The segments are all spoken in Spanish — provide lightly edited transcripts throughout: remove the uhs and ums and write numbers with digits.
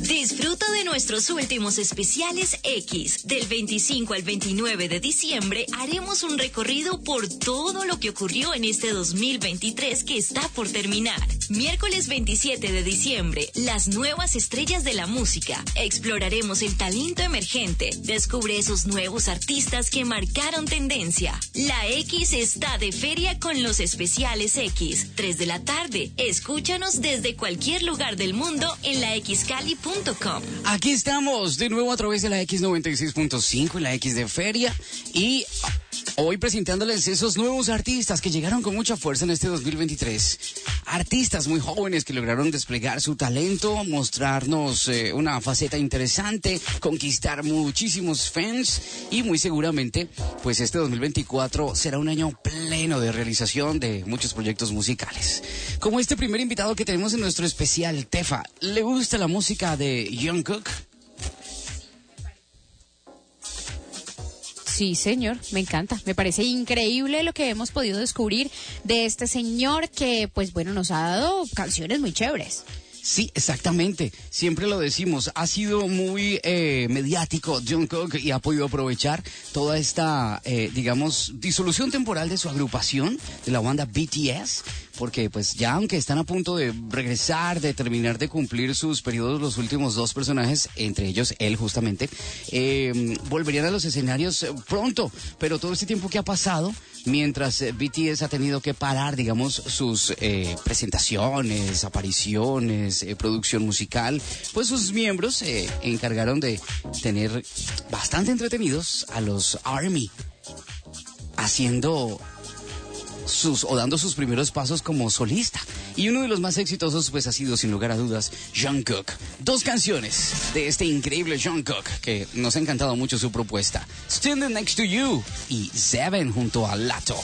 Disfruta de nuestros últimos especiales X. Del 25 al 29 de diciembre haremos un recorrido por todo lo que ocurrió en este 2023 que está por terminar. Miércoles 27 de diciembre, las nuevas estrellas de la música. Exploraremos el talento emergente. Descubre esos nuevos artistas que marcaron tendencia. La X está de feria con los especiales X. 3 de la tarde. Escúchanos desde cualquier lugar del mundo en laxcali.com. Aquí estamos de nuevo a través de la X96.5 y la X de Feria y hoy presentándoles esos nuevos artistas que llegaron con mucha fuerza en este 2023. Artistas muy jóvenes que lograron desplegar su talento, mostrarnos una faceta interesante, conquistar muchísimos fans y muy seguramente pues este 2024 será un año pleno de realización de muchos proyectos musicales. Como este primer invitado que tenemos en nuestro especial, Tefa, ¿le gusta la música de Jungkook? Sí, señor, me encanta. Me parece increíble lo que hemos podido descubrir de este señor que, pues bueno, nos ha dado canciones muy chéveres. Sí, exactamente. Siempre lo decimos. Ha sido muy mediático Jungkook y ha podido aprovechar toda esta, digamos, disolución temporal de su agrupación, de la banda BTS, porque pues ya aunque están a punto de regresar, de terminar de cumplir sus periodos los últimos dos personajes, entre ellos él justamente, volverían a los escenarios pronto, pero todo este tiempo que ha pasado, mientras BTS ha tenido que parar, digamos, sus presentaciones, apariciones, producción musical, pues sus miembros se encargaron de tener bastante entretenidos a los ARMY, haciendo dando sus primeros pasos como solista. Y uno de los más exitosos pues ha sido sin lugar a dudas Jungkook. Dos canciones de este increíble Jungkook que nos ha encantado mucho su propuesta: Standing Next to You y Seven junto a Lato.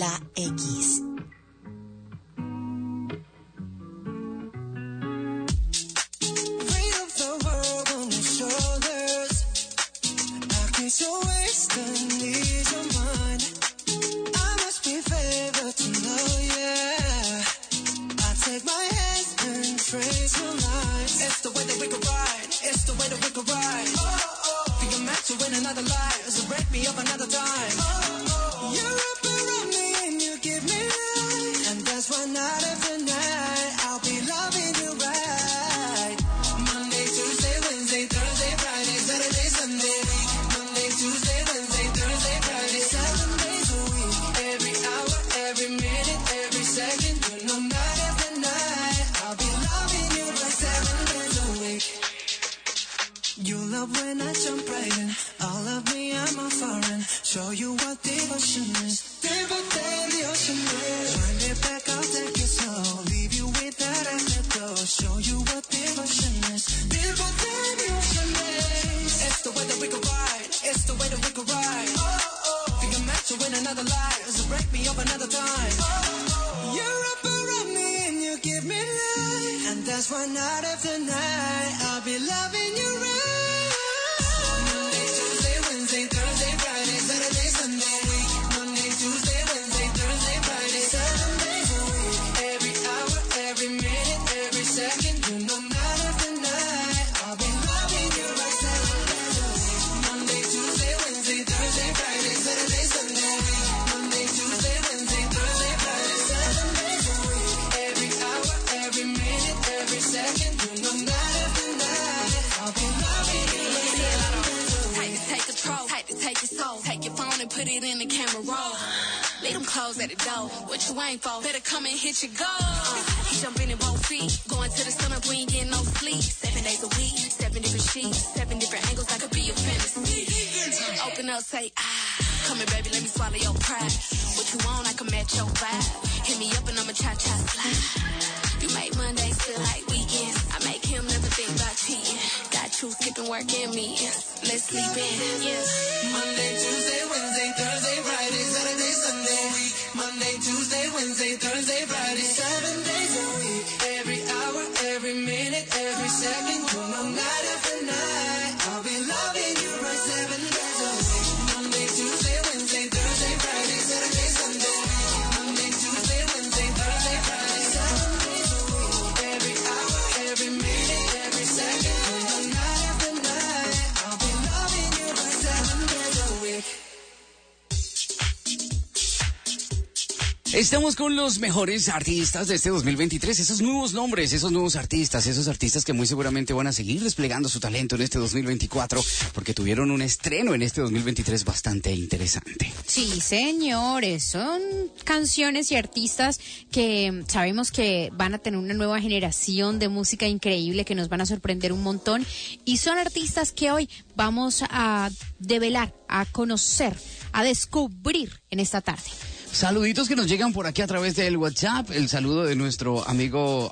La X. Hit your goal. Jumping in both feet. Going to the sun up, we ain't getting no sleep. 7 days a week, 7 different sheets, 7 different angles. I could be your fantasy. Open up, say come here, baby, let me swallow your pride. What you want, I can match your vibe. Hit me up and I'ma cha-cha slide. You make Mondays feel like weekends. I make him never think about cheating. Got you skipping work and meetings. Let's sleep in, yeah. Monday, Tuesday, Wednesday, Thursday, Friday, Saturday, Sunday. Monday, Tuesday, Wednesday, Thursday, Friday, 7 days a week. Every hour, every minute, every second. You know, night after night, I'll be loving you right 7 days a week. Monday, Tuesday, Wednesday, Thursday, Friday, Saturday, Sunday. Monday, Tuesday, Wednesday, Thursday, Friday, 7 days a week. Every hour, every minute, every second. You know, night after night, I'll be loving you right 7 days a week. Estamos con los mejores artistas de este 2023, esos nuevos nombres, esos nuevos artistas, esos artistas que muy seguramente van a seguir desplegando su talento en este 2024, porque tuvieron un estreno en este 2023 bastante interesante. Sí, señores, son canciones y artistas que sabemos que van a tener una nueva generación de música increíble, que nos van a sorprender un montón, y son artistas que hoy vamos a develar, a conocer, a descubrir en esta tarde. Saluditos que nos llegan por aquí a través del WhatsApp. El saludo de nuestro amigo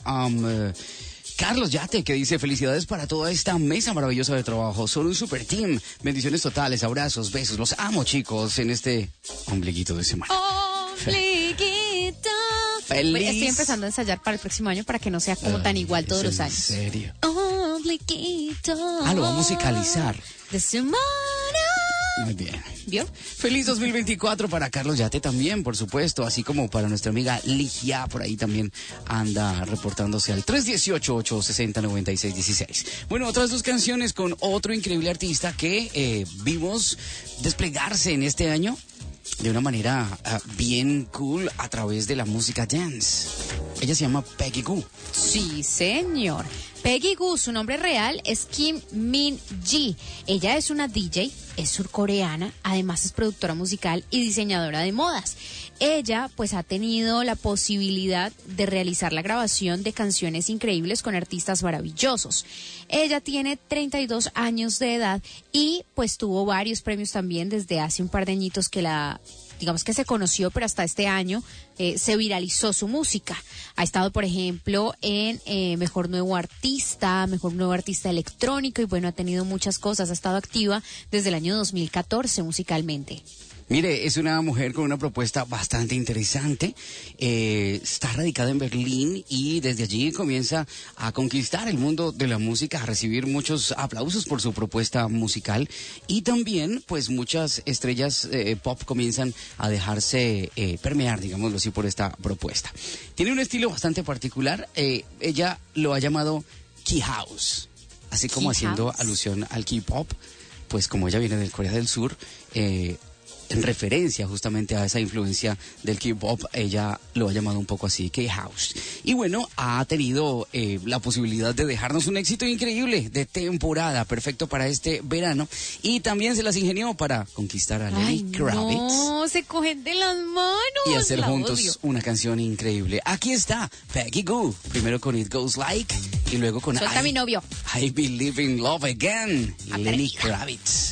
Carlos Yate, que dice: felicidades para toda esta mesa maravillosa de trabajo. Son un super team. Bendiciones totales, abrazos, besos. Los amo, chicos, en este ombliguito de semana. Ombliguito. Feliz. Estoy empezando a ensayar para el próximo año para que no sea como tan igual todos los años. ¿En serio? Ombliguito. Lo va a musicalizar. De semana. Muy bien. ¿Vio? Feliz 2024 para Carlos Yate también, por supuesto, así como para nuestra amiga Ligia, por ahí también anda reportándose al 318-860-9616. Bueno, otras dos canciones con otro increíble artista que vimos desplegarse en este año de una manera bien cool a través de la música dance. Ella se llama Peggy Gou. Sí, señor. Peggy Gou, su nombre real es Kim Min Ji. Ella es una DJ, es surcoreana, además es productora musical y diseñadora de modas. Ella pues ha tenido la posibilidad de realizar la grabación de canciones increíbles con artistas maravillosos. Ella tiene 32 años de edad y pues tuvo varios premios también desde hace un par de añitos que digamos que se conoció, pero hasta este año se viralizó su música. Ha estado, por ejemplo, en Mejor Nuevo Artista Electrónico, y bueno, ha tenido muchas cosas. Ha estado activa desde el año 2014 musicalmente. Mire, es una mujer con una propuesta bastante interesante. Está radicada en Berlín y desde allí comienza a conquistar el mundo de la música, a recibir muchos aplausos por su propuesta musical y también, pues, muchas estrellas pop comienzan a dejarse permear, digámoslo así, por esta propuesta. Tiene un estilo bastante particular. Ella lo ha llamado Key House, así como Key haciendo House. alusión al K-pop, pues como ella viene del Corea del Sur, en referencia justamente a esa influencia del K-pop, ella lo ha llamado un poco así, K-House. Y bueno, ha tenido la posibilidad de dejarnos un éxito increíble de temporada, perfecto para este verano, y también se las ingenió para conquistar a Lenny Kravitz no, se cogen de las manos. y hacer la juntos odio. una canción increíble. Aquí está Peggy Gou, primero con It Goes Like y luego con Suelta a mi novio. I Believe in Love Again, Lenny Kravitz.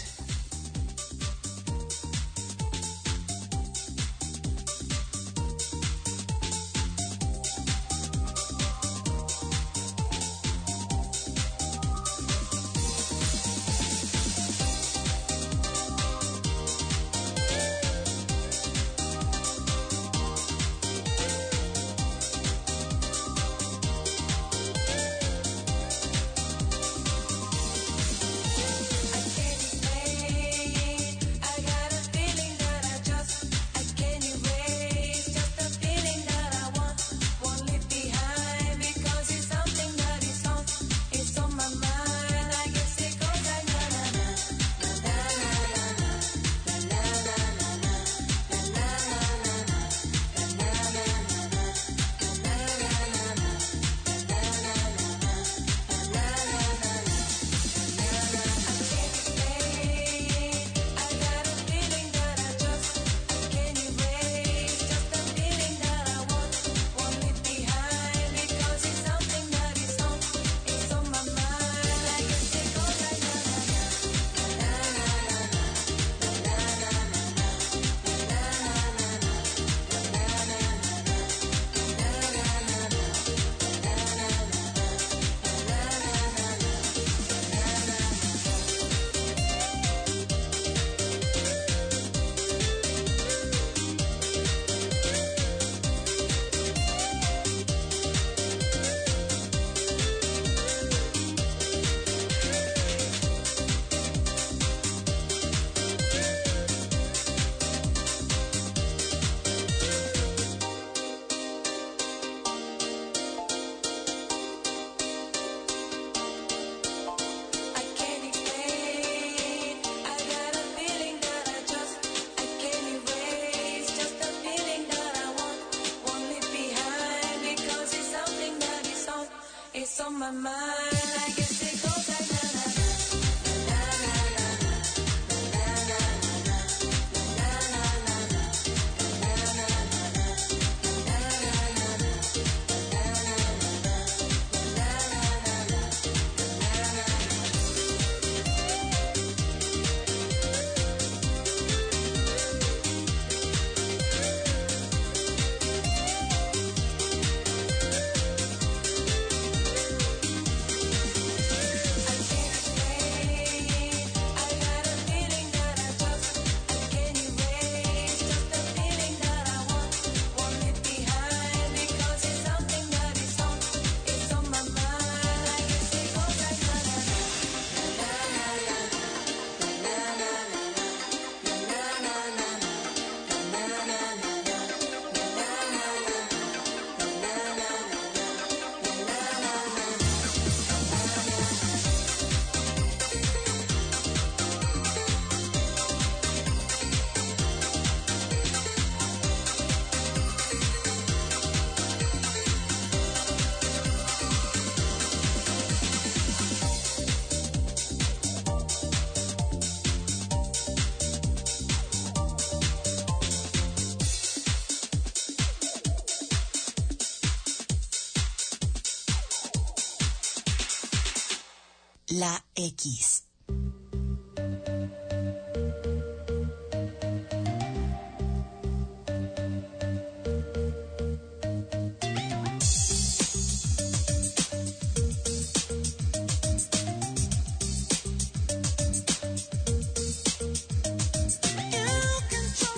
La X. You control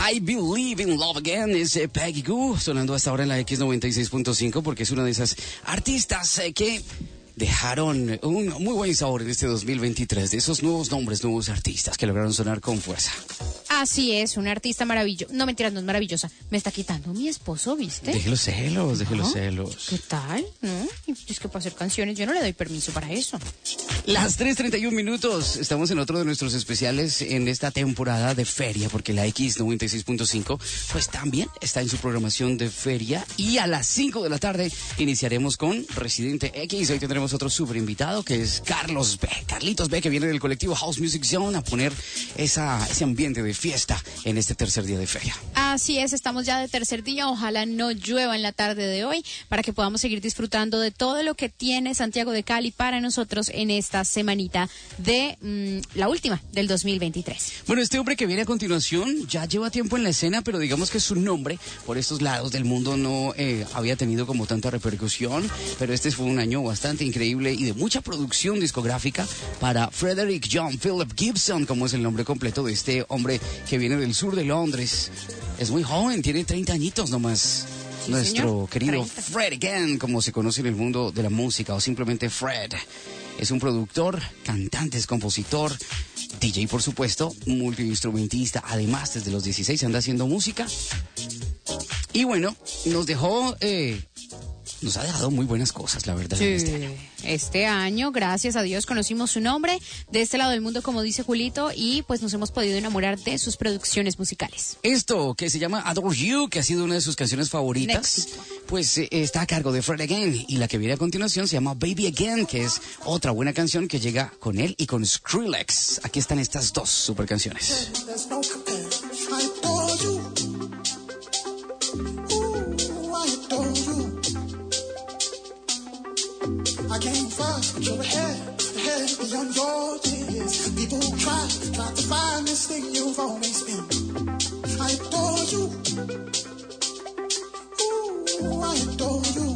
I Believe in Love Again es Peggy Gou, sonando hasta ahora en la X96.5 porque es una de esas artistas que dejaron un muy buen sabor en este 2023, de esos nuevos nombres, nuevos artistas que lograron sonar con fuerza. Así es, una artista maravillosa. No, mentira, no es maravillosa. Me está quitando mi esposo, ¿viste? Deje los celos, deje los celos. ¿Qué tal? ¿No? Es que para hacer canciones yo no le doy permiso para eso. Las 3:31 minutos. Estamos en otro de nuestros especiales en esta temporada de feria, porque la X96.5 pues también está en su programación de feria. Y a las 5 de la tarde iniciaremos con Residente X. Hoy tendremos otro súper invitado que es Carlitos B, que viene del colectivo House Music Zone a poner ese ambiente de fiesta en este tercer día de feria. Así es, estamos ya de tercer día. Ojalá no llueva en la tarde de hoy para que podamos seguir disfrutando de todo lo que tiene Santiago de Cali para nosotros en esta semanita de la última del 2023. Bueno, este hombre que viene a continuación ya lleva tiempo en la escena, pero digamos que su nombre por estos lados del mundo no había tenido como tanta repercusión, pero este fue un año bastante increíble y de mucha producción discográfica para Frederick John Philip Gibson, como es el nombre completo de este hombre que viene del sur de Londres. Es muy joven, tiene 30 añitos nomás. Sí, Nuestro señor. querido 30. Fred Again, como se conoce en el mundo de la música, o simplemente Fred. Es un productor, cantante, es compositor, DJ por supuesto, multiinstrumentista. Además, desde los 16 anda haciendo música. Y bueno, nos ha dejado muy buenas cosas, la verdad. Sí. Este año, gracias a Dios, conocimos su nombre de este lado del mundo, como dice Julito, y pues nos hemos podido enamorar de sus producciones musicales. Esto que se llama Adore You, que ha sido una de sus canciones favoritas, Éxito. pues está a cargo de Fred Again. Y la que viene a continuación se llama Baby Again, que es otra buena canción que llega con él y con Skrillex. Aquí están estas dos super canciones. There's no compare. I adore you. Ooh, I adore you. I came first, but you're ahead beyond your years. People try to find this thing you've always been. I adore you. Ooh, I adore you.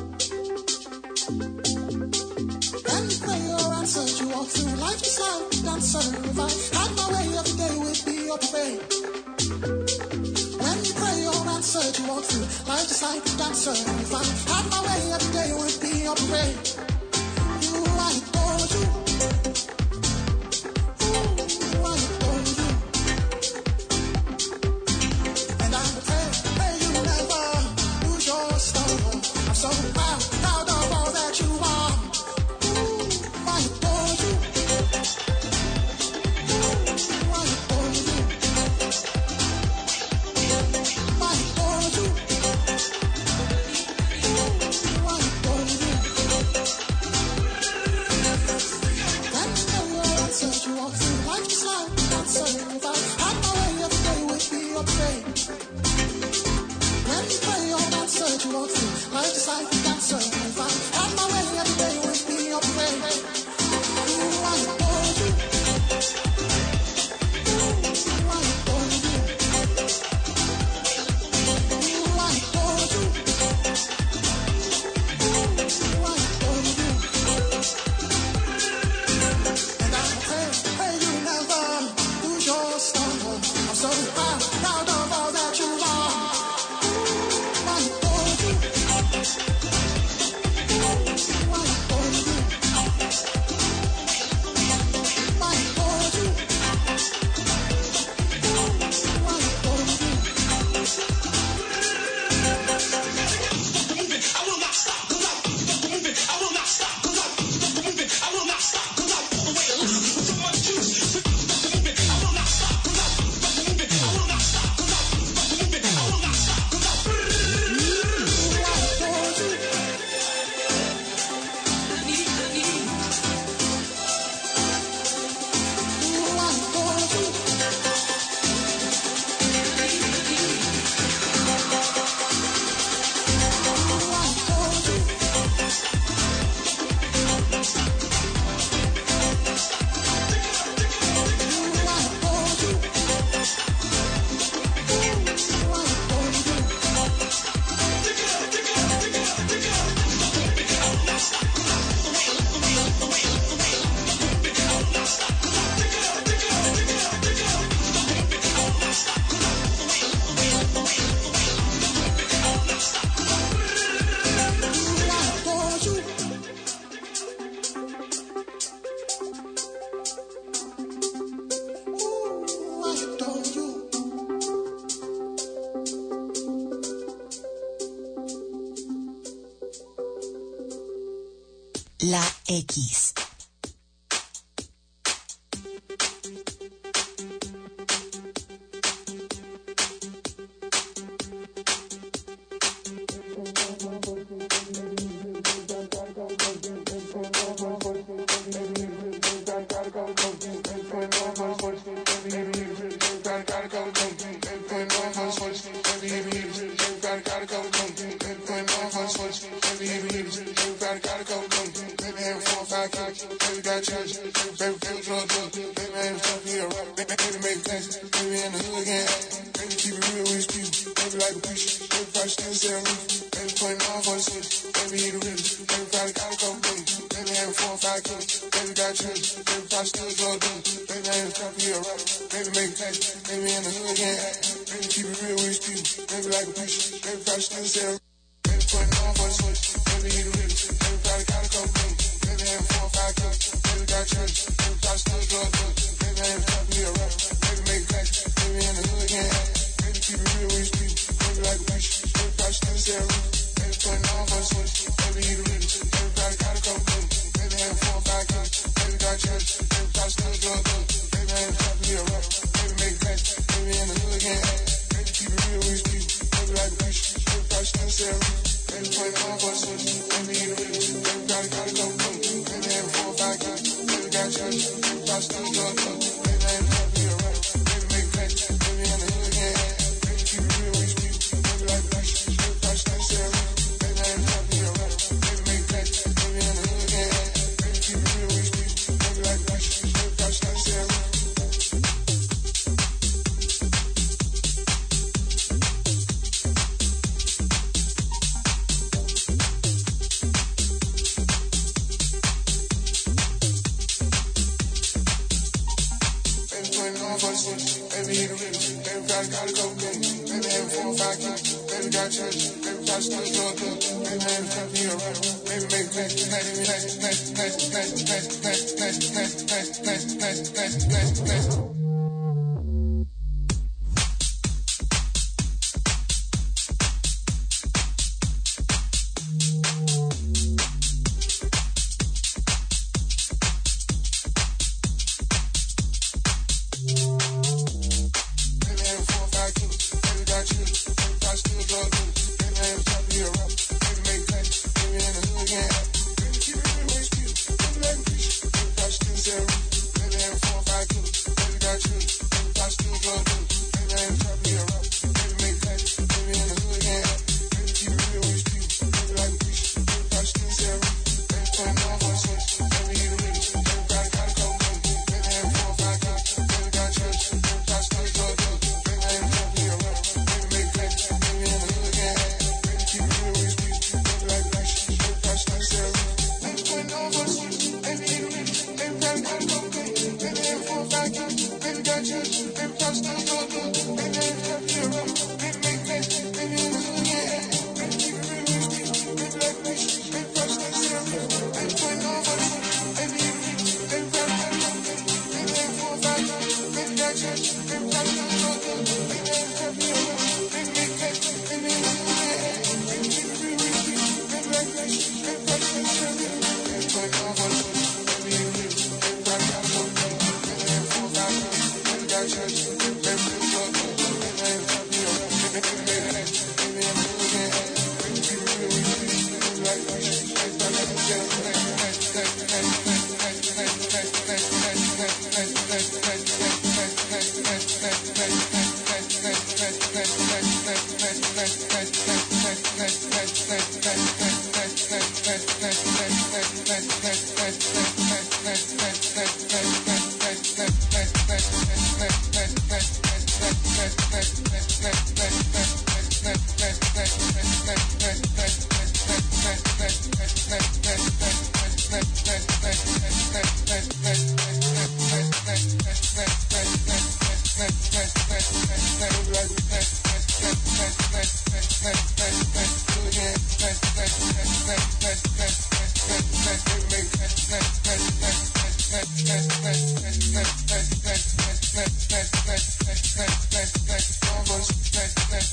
And play your answer, you walk through life just like a dancer. If I had my way, every day would be your parade. When you pray your answer, you walk through life just like a dancer. If I had my way, every day would be your parade. You, I adore you. Ooh, I adore you. And I pray you never lose your soul. I'm so proud of all that you are. Ooh, I adore you. Ooh, I adore you. I adore you. Ooh, I adore you. When you answer, you walk through life just like a dancer. If I had my way, every day would be your parade. When you pray your answer, you walk through life just like a dancer. If I had my way, every day would be your parade. Ooh, I adore you. Ooh, I adore you. Ooh, I adore you. Ooh, I adore you. And I pray you never lose your soul. I'm so proud of all that you are. Ooh, I adore you. Ooh, I adore you. I adore you. Ooh, I adore you. Ooh, I adore you. Ooh, I adore you. Ooh, I adore you. Ooh, I adore you. La X.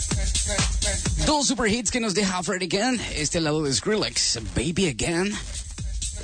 Dos super hits que nos deja Fred Again, este lado de Skrillex, Baby Again.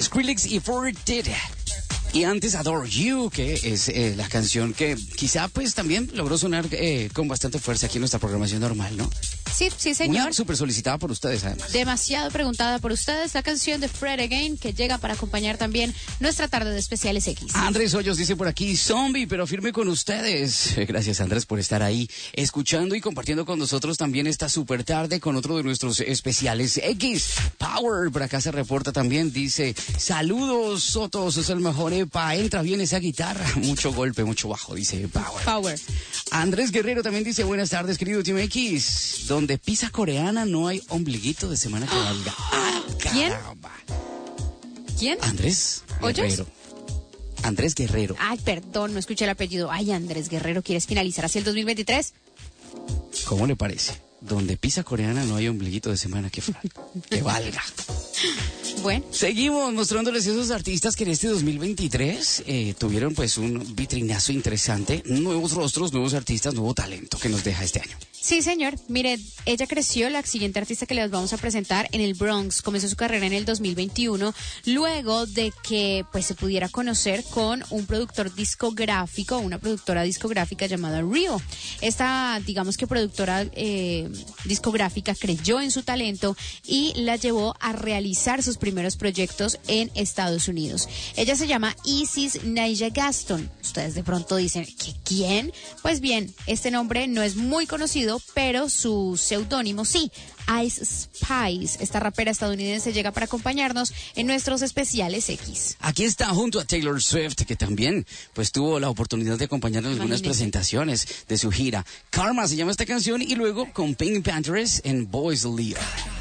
Skrillex y Forted. Y antes Adore You, que es la canción que quizá pues también logró sonar con bastante fuerza aquí en nuestra programación normal, ¿no? Sí, sí, señor. Una súper solicitada por ustedes, además. Demasiado preguntada por ustedes, la canción de Fred Again, que llega para acompañar también nuestra tarde de especiales X. Andrés Hoyos dice por aquí, zombie, pero firme con ustedes. Gracias, Andrés, por estar ahí, escuchando y compartiendo con nosotros también esta súper tarde con otro de nuestros especiales X. Power, por acá se reporta también, dice, saludos, Sotos, es el mejor, epa, entra bien esa guitarra. Mucho golpe, mucho bajo, dice Power. Power. Andrés Guerrero también dice, buenas tardes, querido Team X. Donde pisa coreana no hay ombliguito de semana que valga. ¿Quién? Caramba. ¿Quién? Andrés ¿Hoyos? Guerrero. Andrés Guerrero. Ay, perdón, no escuché el apellido. Ay, Andrés Guerrero, ¿quieres finalizar así el 2023? ¿Cómo le parece? Donde pisa coreana no hay ombliguito de semana que valga. Bueno. Seguimos mostrándoles esos artistas que en este 2023 tuvieron pues un vitrinazo interesante, nuevos rostros, nuevos artistas, nuevo talento que nos deja este año. Sí, señor. Mire, ella creció, la siguiente artista que les vamos a presentar, en el Bronx. Comenzó su carrera en el 2021, luego de que pues se pudiera conocer con un productor discográfico, una productora discográfica llamada Rio. Esta, digamos que productora discográfica creyó en su talento y la llevó a realizar sus primeros proyectos en Estados Unidos. Ella se llama Isis Naija Gaston. Ustedes de pronto dicen, ¿que quién? Pues bien, este nombre no es muy conocido, pero su seudónimo sí, Ice Spice. Esta rapera estadounidense llega para acompañarnos en nuestros especiales X. Aquí está junto a Taylor Swift, que también pues tuvo la oportunidad de acompañarnos en algunas presentaciones de su gira. Karma se llama esta canción, y luego con Pink Panthers en Boys League.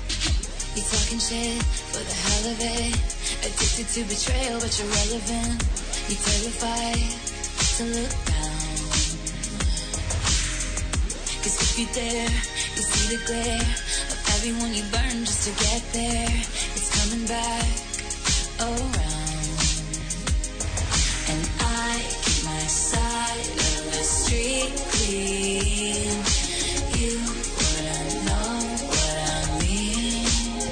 You talking shit for the hell of it. Addicted to betrayal, but you're relevant. You terrified to look down. 'Cause if you dare, you see the glare of everyone you burn just to get there. It's coming back around. And I keep my side of the street clean. You wouldn't know what I mean.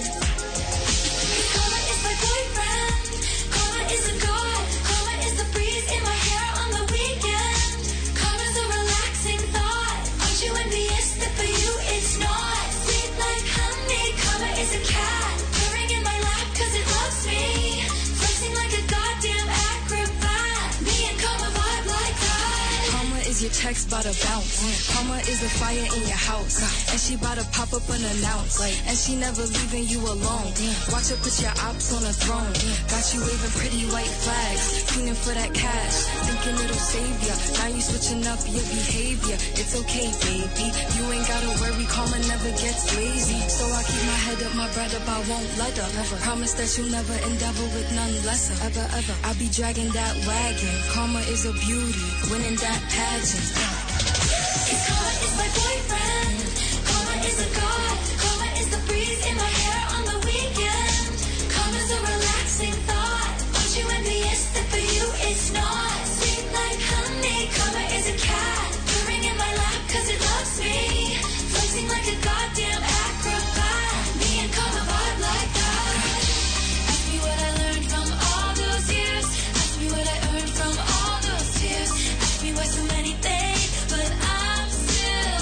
Karma is my boyfriend. Karma is a god. Karma is the breeze in my hair on the weekend. Karma's a relaxing thought. Aren't you envious that for you it's not? Sweet like honey. Karma is a cat. Purring in my lap 'cause it loves me. Flexing like a goddamn acrobat. Me and karma vibe like that. Karma is your text about to bounce. Karma is the fire in your house. And she about to pop up unannounced. And she never leaving you alone. Watch her put your ops on a throne. Got you waving pretty white flags. Fiending for that cash. Thinking it'll save ya. Now you switching up your behavior. It's okay, baby. You ain't gotta worry. Karma never gets lazy. So I keep my head up, my bread up. I won't let her. Promise that you'll never endeavor with none lesser. Ever, ever. I'll be dragging that wagon. Karma is a beauty. Winning that pageant. Karma is my boyfriend. Karma is a god. Karma is the breeze in my hair on the weekend. Karma's a relaxing thought. Aren't you envious that for you it's not? Sweet like honey. Karma is a cat. Purring in my lap 'cause it loves me. Flexing like a goddamn acrobat. Me and karma vibe like that. Ask me what I learned from all those years. Ask me what I earned from all those tears. Ask me why so many things, but I'm still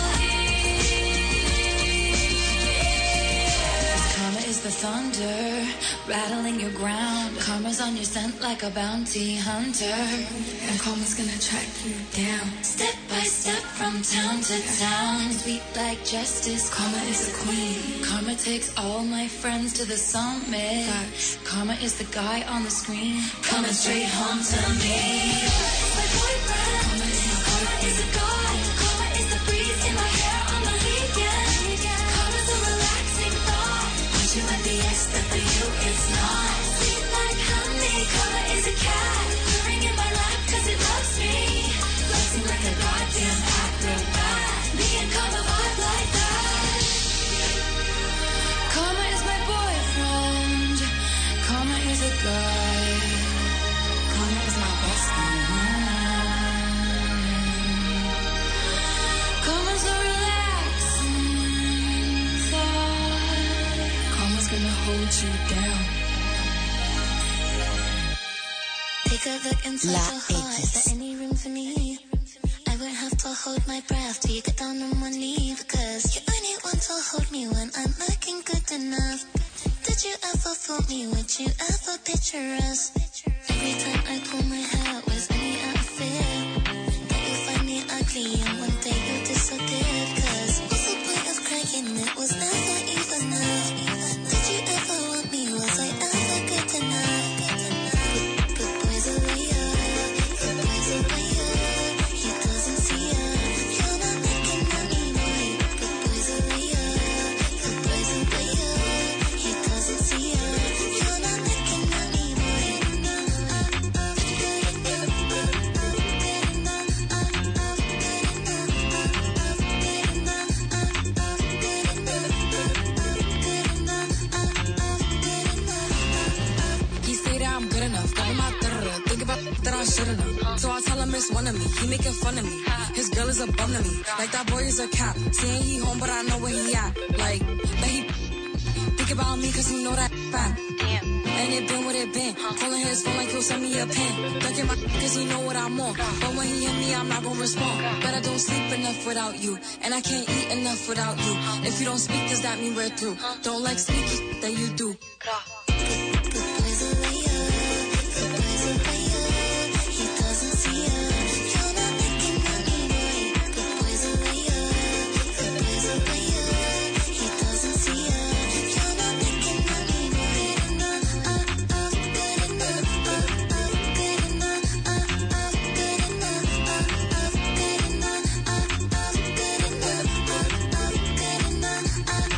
here. Karma is the thunder, rattling your ground. Karma's on your scent like a bounty hunter. And karma's gonna track you down. Step by step from town to town. Sweet like justice. Karma is a queen. Karma takes all my friends to the summit. Facts. Karma is the guy on the screen, coming straight home to me. My boyfriend. Karma is a god. Karma is the breeze in my hair on the weekend. Karma's a relaxing thought. Aren't you envious that for you it's not? Sweet like honey. Karma is a cat. Purring in my lap 'cause it loves me. Flexing like a goddamn acrobat. Me and karma vibe like that. Karma is my boyfriend. Karma is a guy. Karma is my best friend. Karma's a relaxing thought. Karma's gonna hold you down. Take a look inside La your heart. Is there any room for me? I would have to hold my breath till you get down on one knee, because you only want to hold me when I'm looking good enough. Did you ever fool me? Would you ever picture us? Every time I pull my hair, was any out of fear that you'll find me ugly and one day you'll disappear? Cause what's the point of crying? It was never even enough. Did you ever want me? Was I ever good enough? Good boy's a liar. Good boy's a liar. He doesn't see ya. You're not looking at me, boy. Good boy's a liar. Good boy's a liar. He doesn't see ya. You're not looking at me, boy. He say that I'm good enough. Never my think about that I shouldn't have. So I tell him it's one of me. He making fun of me. His girl is a bum to me. Like that boy is a cap. Saying he home, but I know where he at. Like, but he think about me cause he know that fat. And it been what it been. Calling his phone like he'll send me a pin. Ducking my cause he know what I'm on. But when he hit me, I'm not gonna respond. But I don't sleep enough without you. And I can't eat enough without you. If you don't speak, does that mean we're through? Don't like sneaky that you do. Good boy's a liar. Good boy's a liar. He doesn't see ya. You're not looking at me, boy. Good boy's a liar. Good boy's a liar. He doesn't see ya. You're not looking at me, boy. Good enough. Good enough. Good enough. Good enough. Good enough. Good enough.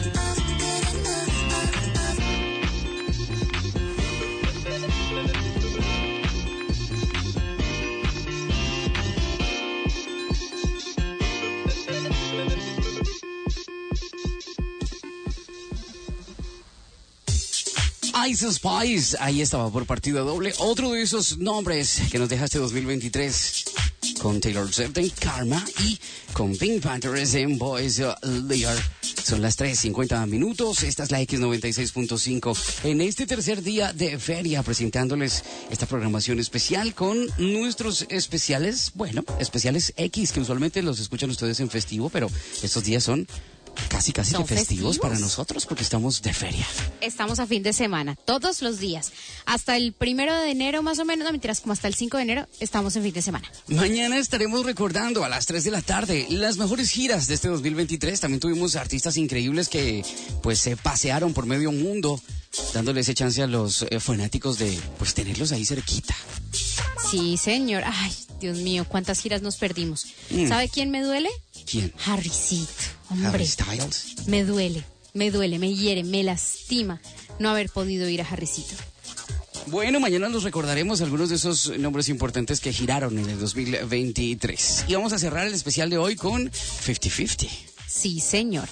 Ice Spice, ahí estaba por partida doble. Otro de esos nombres que nos deja este 2023 con Taylor Swift en Karma y con Pink Panthers en Boys Lear. Son las 3:50 minutos. Esta es la X96.5 en este tercer día de feria, presentándoles esta programación especial con nuestros especiales, especiales X, que usualmente los escuchan ustedes en festivo, pero estos días son casi ¿Son que festivos festivos? para nosotros porque estamos de feria. Estamos a fin de semana, todos los días. Hasta el 1 de enero, más o menos, no mentiras, como hasta el 5 de enero, estamos en fin de semana. Mañana estaremos recordando a las 3 de la tarde las mejores giras de este 2023. También tuvimos artistas increíbles que pues se pasearon por medio mundo, dándole ese chance a los fanáticos de pues tenerlos ahí cerquita. Sí, señor. Ay, Dios mío, cuántas giras nos perdimos. ¿Sabe quién me duele? ¿Quién? Harrycito. Hombre, Harry Styles. me duele, me hiere, me lastima no haber podido ir a Harrycito. Bueno, mañana nos recordaremos algunos de esos nombres importantes que giraron en el 2023. Y vamos a cerrar el especial de hoy con 50-50. Sí, señor.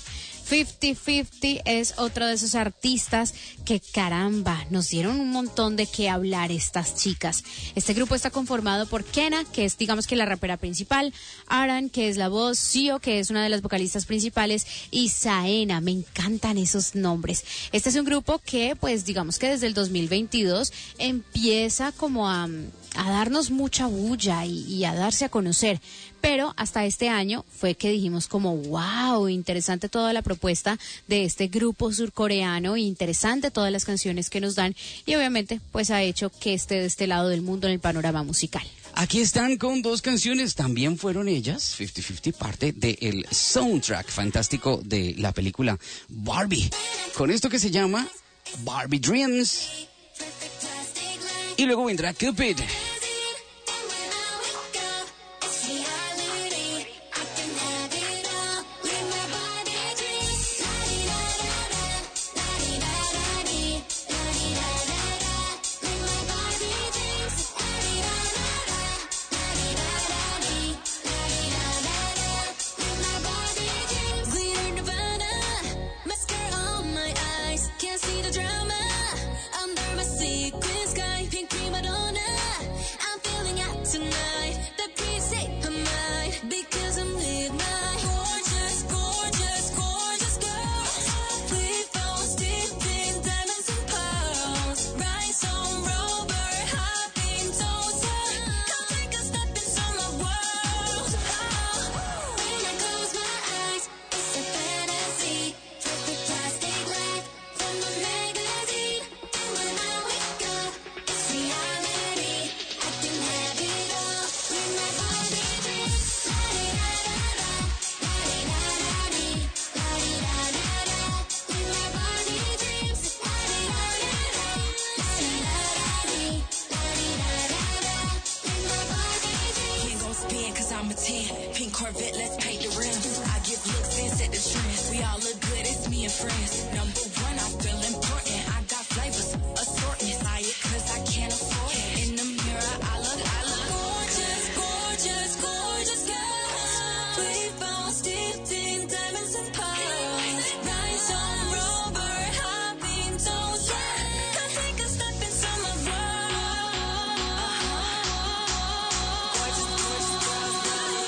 50-50 es otro de esos artistas que, caramba, nos dieron un montón de qué hablar estas chicas. Este grupo está conformado por Kenna, que es, digamos que la rapera principal, Aran, que es la voz, Sio, que es una de las vocalistas principales, y Saena. Me encantan esos nombres. Este es un grupo que, pues, digamos que desde el 2022 empieza como a darnos mucha bulla y a darse a conocer. Pero hasta este año fue que dijimos como, wow, interesante toda la propuesta de este grupo surcoreano, interesante todas las canciones que nos dan y obviamente pues ha hecho que esté de este lado del mundo en el panorama musical. Aquí están con dos canciones, también fueron ellas, 50-50, parte del soundtrack fantástico de la película Barbie, con esto que se llama Barbie Dreams. Y luego vendrá Cupid. Can't see the drama under my sequin sky, pink prima donna. 10. Pink Corvette, let's paint the rims. I give looks and set the trends. We all look good, it's me and friends. Number one, I feel important. I got flavors, assortments. Buy it cause I can't afford it. In the mirror, I look gorgeous, gorgeous, gorgeous girl. We both steeped in diamonds and pearls. Rhinestone rubber, hopping toes. Come take a step into my world. Gorgeous, gorgeous girls.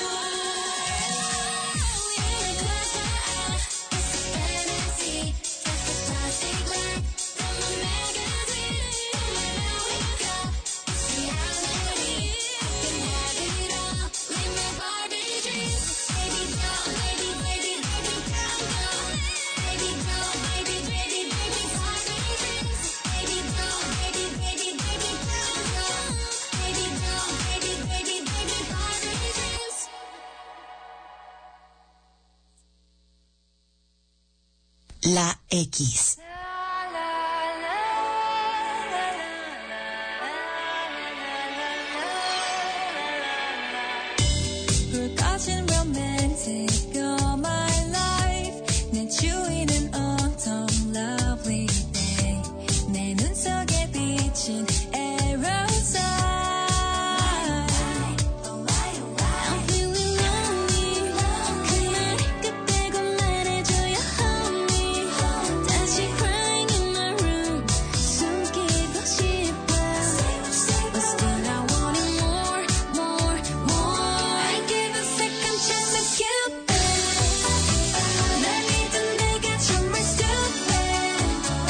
It's a fantasy, just a plastic wrap from a magazine. Here we go, it's reality. I can have it all, live my Barbie dreams. Baby doll, baby, baby, baby doll, doll. Baby doll, baby, baby, baby Barbie dreams. Baby doll, baby, baby, baby doll, doll. Baby doll, baby, baby, baby Barbie dreams. La X. 불꽃은 romantic all my life 내 주위는 autumn lovely day 내 눈 속에 비친 aerosol I'm feeling lonely 그 말이 끝내고 말해줘요 honey 다시 crying in my room 숨기고 싶어 But still I want it more, more, more I give a second chance to Cupid 날 믿은 내가 정말 stupid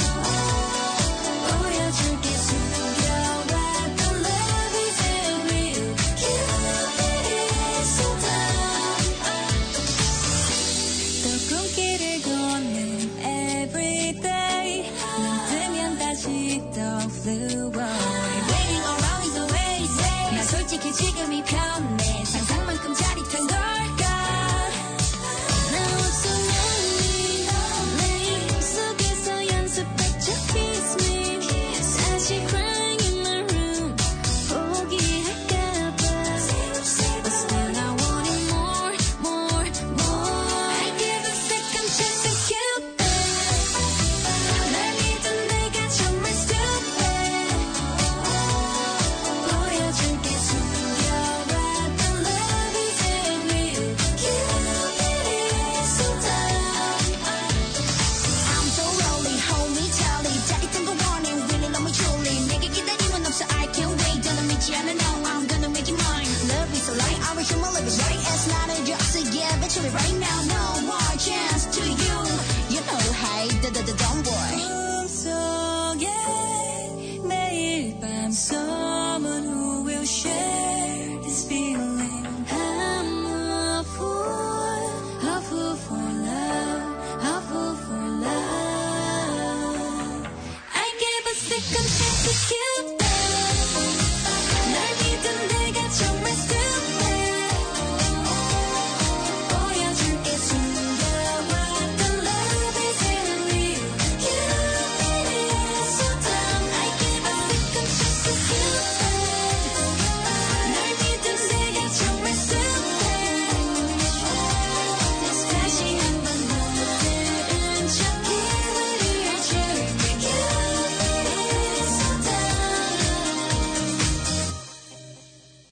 보여줄게 숨겨왔던 love is real Cupid is so dumb 또 꿈길을 걷는 everyday 눈 뜨면 다시 또 flew away Waiting around is always 난 솔직히 지금이 편해 상상만큼 짜릿한 걸까 Now I'm so lonely 내 입 속에서 연습했죠 kiss me 다시 crying in my room 포기할까봐 But still I want it more, more, more I give a second chance to Cupid 날 믿은 내가 정말 stupid 보여줄게 숨겨왔던 love is real Cupid is so dumb I'm so lonely, hold me tightly 짜릿한 거 원해, really love me truly 내게 기다림은 없어, I can't wait 너는 믿지 않아, no, I'm gonna make it mine Love is a lie, I wish you my love is right It's not a joke, so yeah, bet you right now No more chance to you You know, hey, don't worry 꿈속에 매일 밤 someone who will share this feeling I'm a fool for love, a fool for love I gave a second chance to kill